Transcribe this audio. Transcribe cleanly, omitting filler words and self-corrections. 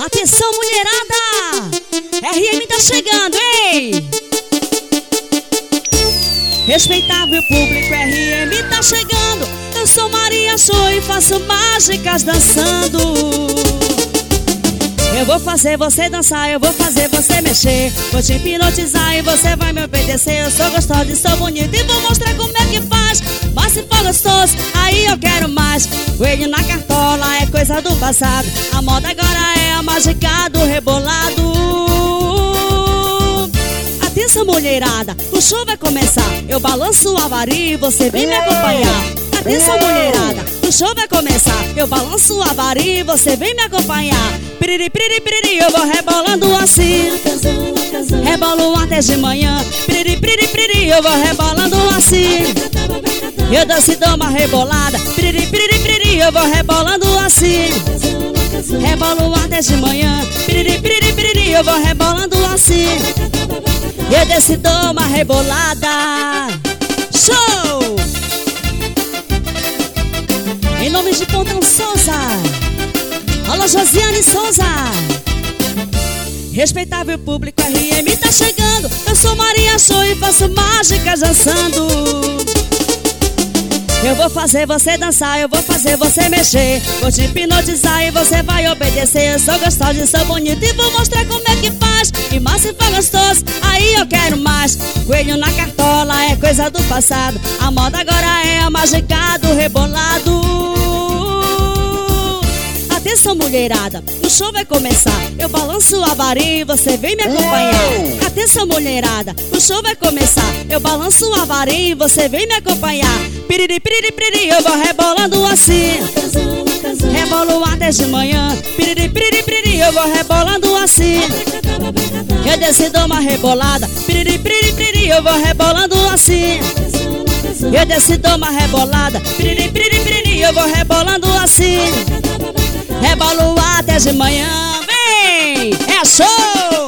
Atenção, mulherada! RM tá chegando, hein? Respeitável público, RM tá chegando. Eu sou Maria Show e faço mágicas dançando. Eu vou fazer você dançar, eu vou fazer você mexer. Vou te hipnotizar e você vai me obedecer. Eu sou gostosa e sou bonita e vou mostrar como é que faz. Mas se for gostoso, aí eu quero mais. Coelho na cartola é coisa do passado. A moda agora é a mágica do rebolado. Atenção, mulherada, o show vai começar. Eu balanço a varinha e você vem me acompanhar. Atenção, mulherada, o show vai começar. Eu balanço a varinha e você vem me acompanhar. Piriri, piriri, piriri, eu vou rebolando assim. Rebolo até de manhã. Piriri, piriri, piriri, eu vou rebolando assim. Eu danço e dou uma rebolada. Piriri, piriri, piriri, eu vou rebolando assim. Rebolo até de manhã. Piriri, piriri, piriri, eu vou rebolando assim. Eu desço e dou uma rebolada. Show! Em nome de Pontão Souza. Alô, Josiane Souza. Respeitável público, RM tá chegando. Eu sou Maria Show e faço mágicas dançando. Eu vou fazer você dançar, eu vou fazer você mexer. Vou te hipnotizar e você vai obedecer. Eu sou gostosa e sou bonita e vou mostrar como é que faz. E mais se for gostoso, aí eu quero mais. Coelho na cartola é coisa do passado. A moda agora é a mágica do rebolado. Atenção, mulherada, o show vai começar. Eu balanço a varinha e você vem me acompanhar. Atenção, mulherada, o show vai começar. Eu balanço a varinha e você vem me acompanhar. Piriri, piriri, piriri, eu vou rebolando assim. Rebolo até de manhã. Piriri, piriri, piriri, eu vou rebolando assim. Eu desço e dou uma rebolada. Piriri, piriri, piriri, eu vou rebolando assim. Eu desço e dou uma rebolada. Piriri, piriri, piriri, eu vou rebolando assim. Rebolo até de manhã, vem! É show!